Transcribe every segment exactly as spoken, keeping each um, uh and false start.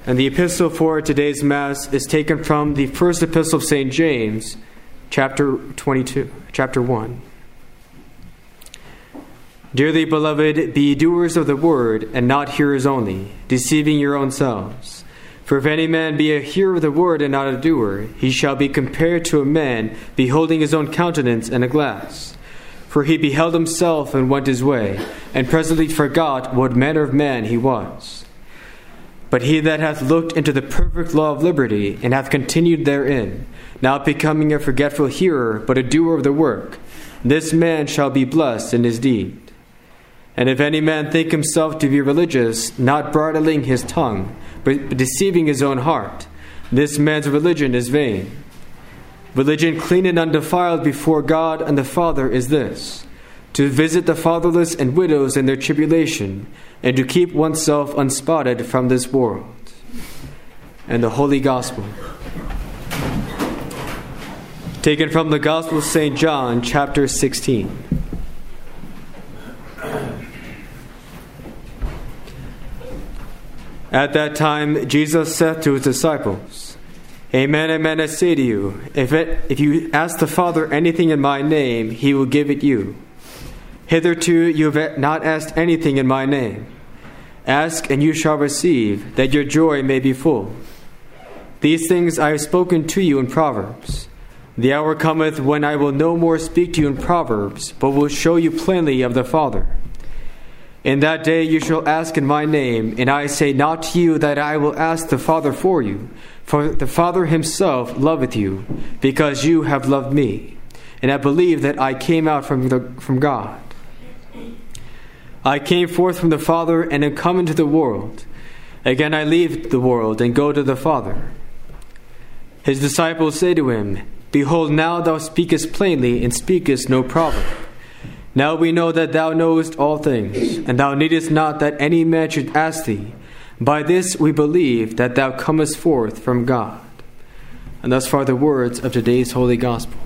And the epistle for today's Mass is taken from the first epistle of Saint James, chapter twenty-two, chapter one. Dearly beloved, be doers of the word, and not hearers only, deceiving your own selves. For if any man be a hearer of the word and not a doer, he shall be compared to a man beholding his own countenance in a glass. For he beheld himself and went his way, and presently forgot what manner of man he was. But he that hath looked into the perfect law of liberty, and hath continued therein, not becoming a forgetful hearer, but a doer of the work, this man shall be blessed in his deed. And if any man think himself to be religious, not bridling his tongue, but deceiving his own heart, this man's religion is vain. Religion clean and undefiled before God and the Father is this, to visit the fatherless and widows in their tribulation, and to keep oneself unspotted from this world. And the Holy Gospel, taken from the Gospel of Saint John, chapter sixteen. At that time Jesus said to his disciples, Amen, amen, I say to you, if, it, if you ask the Father anything in my name, he will give it you. Hitherto you have not asked anything in my name. Ask, and you shall receive, that your joy may be full. These things I have spoken to you in Proverbs. The hour cometh when I will no more speak to you in Proverbs, but will show you plainly of the Father. In that day you shall ask in my name, and I say not to you that I will ask the Father for you, for the Father himself loveth you, because you have loved me, and have believed that I came out from, the, from God. I came forth from the Father, and am come into the world. Again I leave the world, and go to the Father. His disciples say to him, Behold, now thou speakest plainly, and speakest no proverb. Now we know that thou knowest all things, and thou needest not that any man should ask thee. By this we believe that thou comest forth from God. And thus far the words of today's Holy Gospel.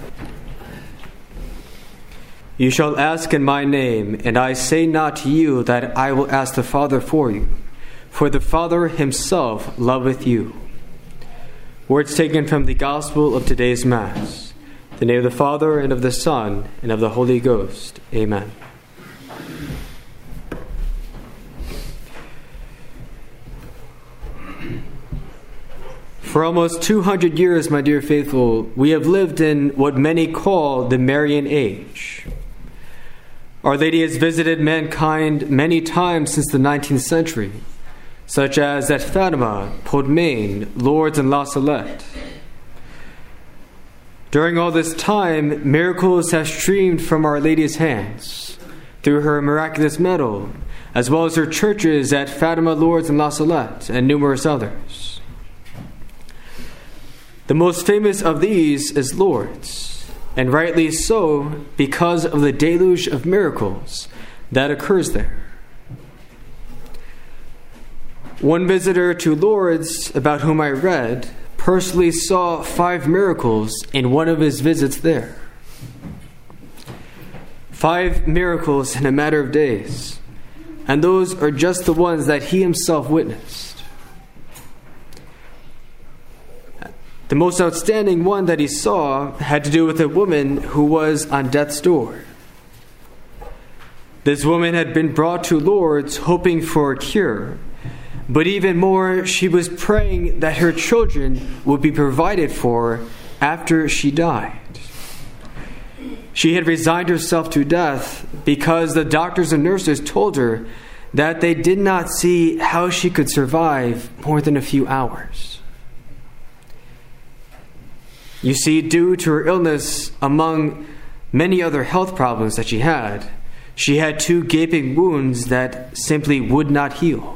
You shall ask in my name, and I say not to you that I will ask the Father for you, for the Father himself loveth you. Words taken from the Gospel of today's Mass. In the name of the Father, and of the Son, and of the Holy Ghost. Amen. For almost two hundred years, my dear faithful, we have lived in what many call the Marian age. Our Lady has visited mankind many times since the nineteenth century, such as at Fatima, Podmain, Lourdes, and La Salette. During all this time, miracles have streamed from Our Lady's hands through her miraculous medal, as well as her churches at Fatima, Lourdes, and La Salette, and numerous others. The most famous of these is Lourdes, and rightly so because of the deluge of miracles that occurs there. One visitor to Lourdes, about whom I read, personally saw five miracles in one of his visits there. Five miracles in a matter of days, and those are just the ones that he himself witnessed. The most outstanding one that he saw had to do with a woman who was on death's door. This woman had been brought to Lourdes hoping for a cure, but even more, she was praying that her children would be provided for after she died. She had resigned herself to death because the doctors and nurses told her that they did not see how she could survive more than a few hours. You see, due to her illness, among many other health problems that she had, she had two gaping wounds that simply would not heal.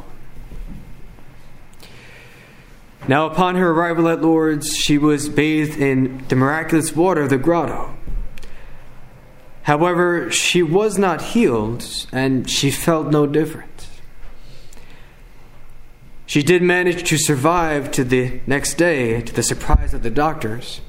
Now, upon her arrival at Lourdes, she was bathed in the miraculous water of the grotto. However, she was not healed, and she felt no different. She did manage to survive to the next day, to the surprise of the doctors,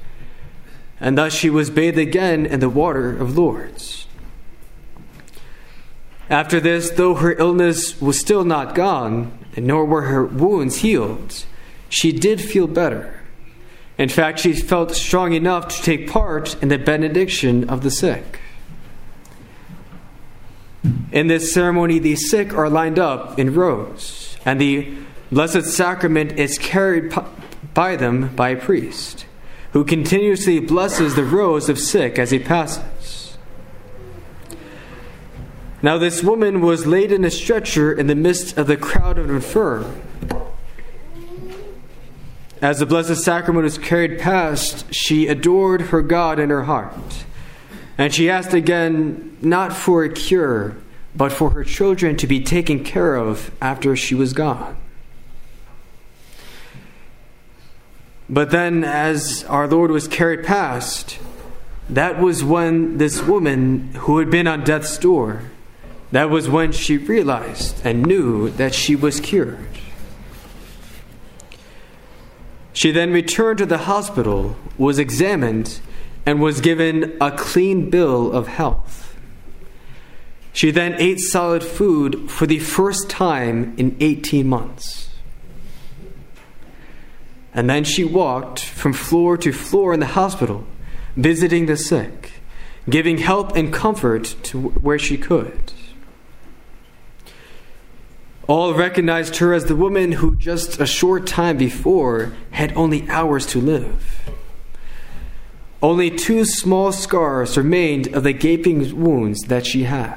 and thus she was bathed again in the water of Lourdes. After this, though her illness was still not gone, nor were her wounds healed, she did feel better. In fact, she felt strong enough to take part in the benediction of the sick. In this ceremony, the sick are lined up in rows, and the Blessed Sacrament is carried by them by a priest, who continuously blesses the rows of sick as he passes. Now this woman was laid in a stretcher in the midst of the crowd of infirm. As the Blessed Sacrament was carried past, she adored her God in her heart. And she asked again, not for a cure, but for her children to be taken care of after she was gone. But then, as our Lord was carried past, that was when this woman who had been on death's door, that was when she realized and knew that she was cured. She then returned to the hospital, was examined, and was given a clean bill of health. She then ate solid food for the first time in eighteen months. And then she walked from floor to floor in the hospital, visiting the sick, giving help and comfort to where she could. All recognized her as the woman who just a short time before had only hours to live. Only two small scars remained of the gaping wounds that she had.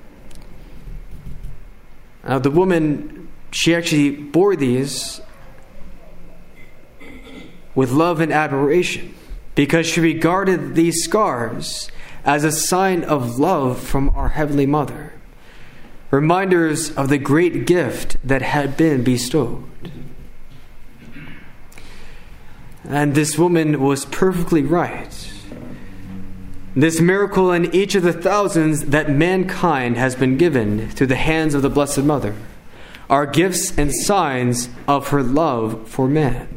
Now the woman, she actually bore these with love and admiration, because she regarded these scars as a sign of love from our Heavenly Mother, reminders of the great gift that had been bestowed. And this woman was perfectly right. This miracle and each of the thousands that mankind has been given through the hands of the Blessed Mother are gifts and signs of her love for man.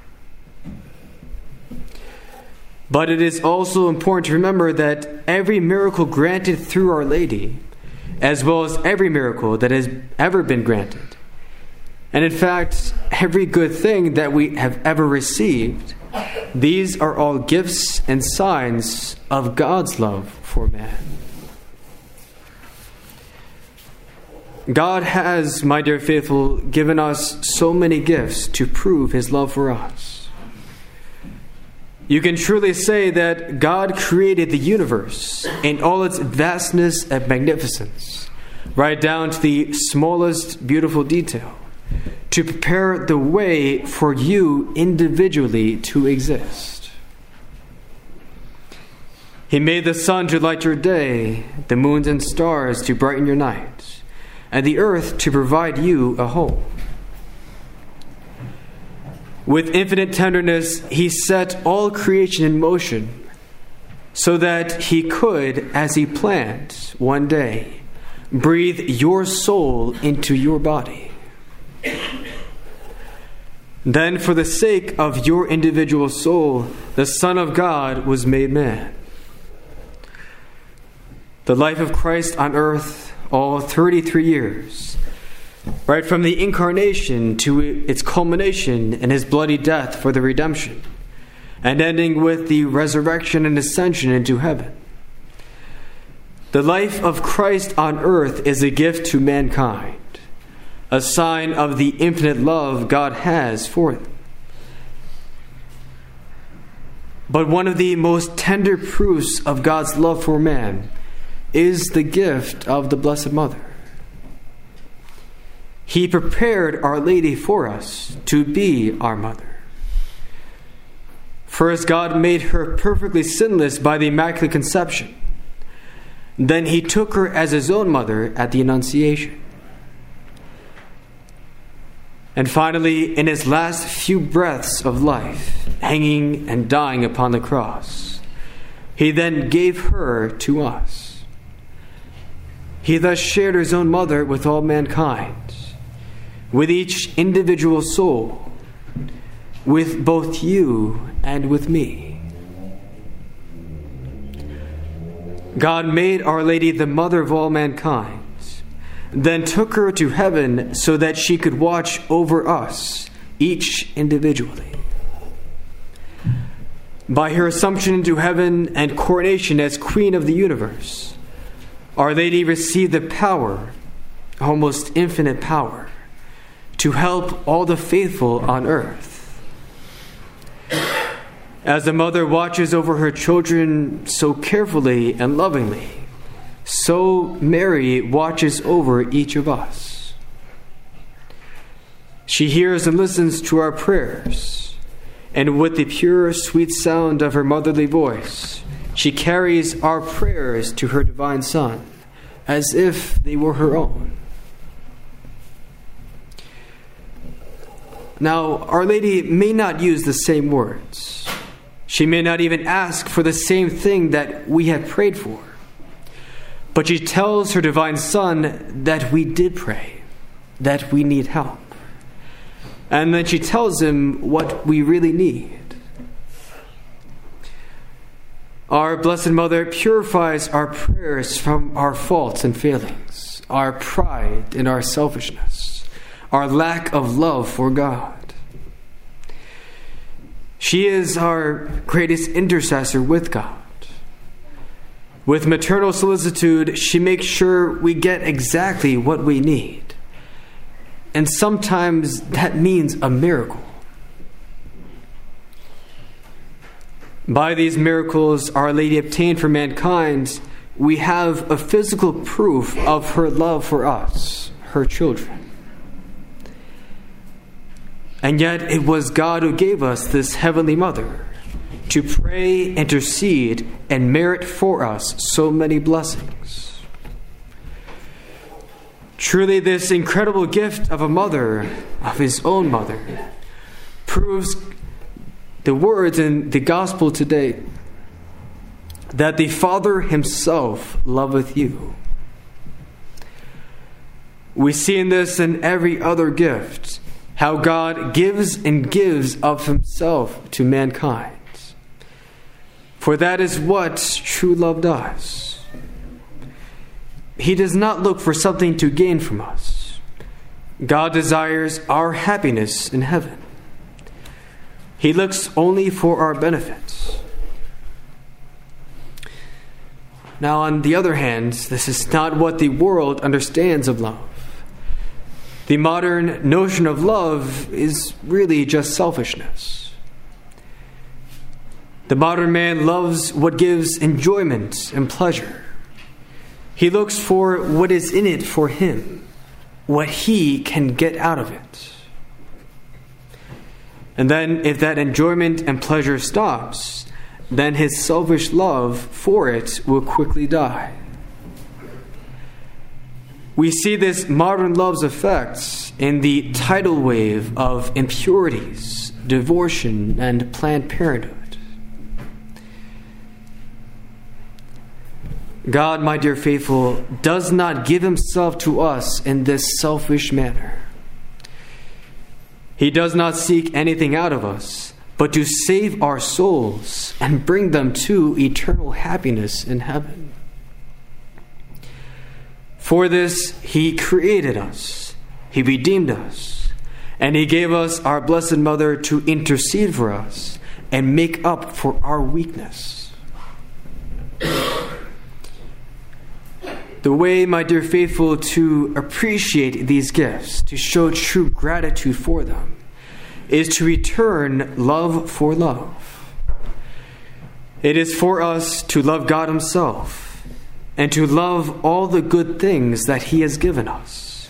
But it is also important to remember that every miracle granted through Our Lady, as well as every miracle that has ever been granted, and in fact, every good thing that we have ever received, these are all gifts and signs of God's love for man. God has, my dear faithful, given us so many gifts to prove His love for us. You can truly say that God created the universe in all its vastness and magnificence, right down to the smallest beautiful detail, to prepare the way for you individually to exist. He made the sun to light your day, the moons and stars to brighten your night, and the earth to provide you a home. With infinite tenderness, He set all creation in motion so that He could, as He planned, one day, breathe your soul into your body. Then, for the sake of your individual soul, the Son of God was made man. The life of Christ on earth, all thirty-three years, right from the incarnation to its culmination in His bloody death for the redemption, and ending with the resurrection and ascension into heaven. The life of Christ on earth is a gift to mankind, a sign of the infinite love God has for them. But one of the most tender proofs of God's love for man is the gift of the Blessed Mother. He prepared Our Lady for us to be our mother. First, God made her perfectly sinless by the Immaculate Conception. Then He took her as His own mother at the Annunciation. And finally, in His last few breaths of life, hanging and dying upon the cross, He then gave her to us. He thus shared His own mother with all mankind, with each individual soul, with both you and with me. God made Our Lady the mother of all mankind then took her to heaven so that she could watch over us, each individually. By her assumption into heaven and coronation as Queen of the universe, Our Lady received the power, almost infinite power, to help all the faithful on earth. As a mother watches over her children so carefully and lovingly, so Mary watches over each of us. She hears and listens to our prayers, and with the pure, sweet sound of her motherly voice, she carries our prayers to her divine Son, as if they were her own. Now, Our Lady may not use the same words. She may not even ask for the same thing that we have prayed for. But she tells her divine Son that we did pray, that we need help. And then she tells him what we really need. Our Blessed Mother purifies our prayers from our faults and failings, our pride and our selfishness, our lack of love for God. She is our greatest intercessor with God. With maternal solicitude, she makes sure we get exactly what we need. And sometimes that means a miracle. By these miracles Our Lady obtained for mankind, we have a physical proof of her love for us, her children. And yet it was God who gave us this Heavenly Mother to pray, intercede, and merit for us so many blessings. Truly, this incredible gift of a mother, of his own mother, proves the words in the gospel today, that the Father himself loveth you. We see in this and every other gift how God gives and gives of himself to mankind. For that is what true love does. He does not look for something to gain from us. God desires our happiness in heaven. He looks only for our benefits. Now, on the other hand, this is not what the world understands of love. The modern notion of love is really just selfishness. The modern man loves what gives enjoyment and pleasure. He looks for what is in it for him, what he can get out of it. And then if that enjoyment and pleasure stops, then his selfish love for it will quickly die. We see this modern love's effects in the tidal wave of impurities, divorce, and Planned Parenthood. God, my dear faithful, does not give himself to us in this selfish manner. He does not seek anything out of us, but to save our souls and bring them to eternal happiness in heaven. For this, he created us, he redeemed us, and he gave us our Blessed Mother to intercede for us and make up for our weakness. The way, my dear faithful, to appreciate these gifts, to show true gratitude for them, is to return love for love. It is for us to love God himself and to love all the good things that he has given us.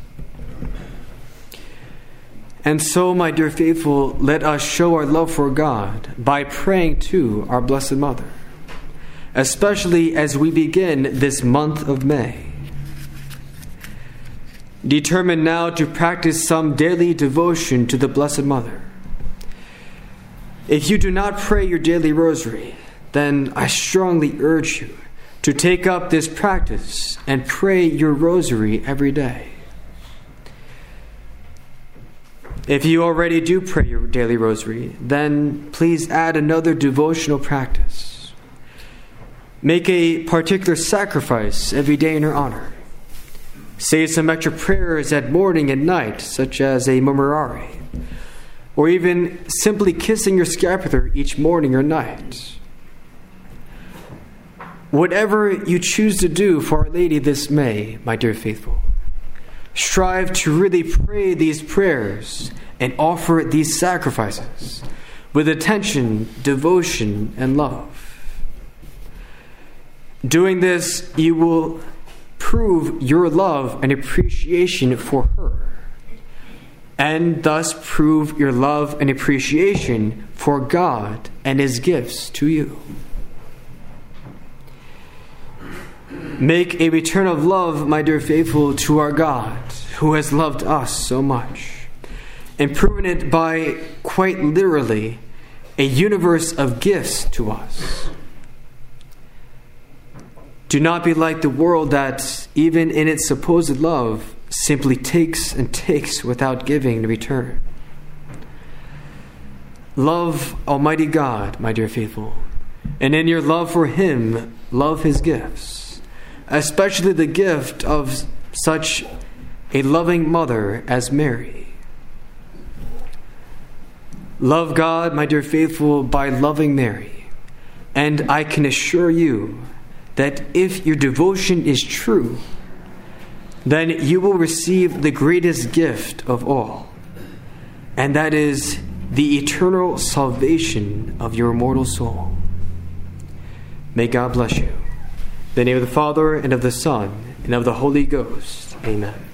And so, my dear faithful, let us show our love for God by praying to our Blessed Mother, especially as we begin this month of May. Determine now to practice some daily devotion to the Blessed Mother. If you do not pray your daily rosary, then I strongly urge you to take up this practice and pray your rosary every day. If you already do pray your daily rosary, then please add another devotional practice. Make a particular sacrifice every day in her honor. Say some extra prayers at morning and night, such as a memorare, or even simply kissing your scapular each morning or night. Whatever you choose to do for Our Lady this May, my dear faithful, strive to really pray these prayers and offer these sacrifices with attention, devotion, and love. Doing this, you will prove your love and appreciation for her, and thus prove your love and appreciation for God and His gifts to you. Make a return of love, my dear faithful, to our God, who has loved us so much, and proven it by, quite literally, a universe of gifts to us. Do not be like the world that, even in its supposed love, simply takes and takes without giving in return. Love Almighty God, my dear faithful, and in your love for Him, love His gifts, especially the gift of such a loving mother as Mary. Love God, my dear faithful, by loving Mary, and I can assure you that if your devotion is true, then you will receive the greatest gift of all, and that is the eternal salvation of your immortal soul. May God bless you. In the name of the Father, and of the Son, and of the Holy Ghost. Amen.